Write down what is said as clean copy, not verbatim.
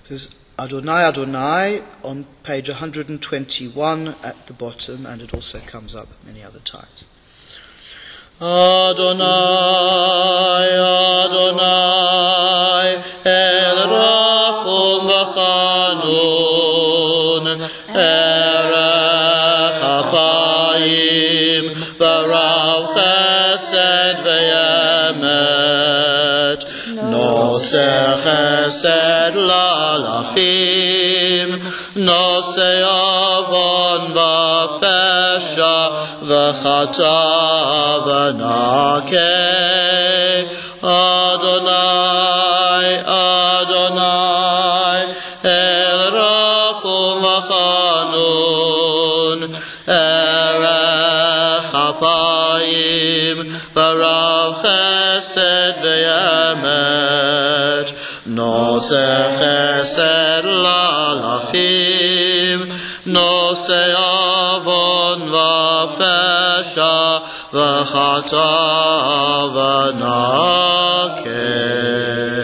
This is Adonai Adonai on page 121 at the bottom, and it also comes up many other times. Adonai Adonai El Rachum V'Chanun Erech Apayim V'Rav Chesed V'Yemet Notzer Chesed Lalafim Nosei Avon V'Fesha V'Chata V'Nakeh Adonai Adonai El Rachum V'Chanun Erech Apayim V'Rav Chesed V'Yemet Notzer Chesed Lalafim Nosei Avon V'Fesha V'Chata V'Nakeh.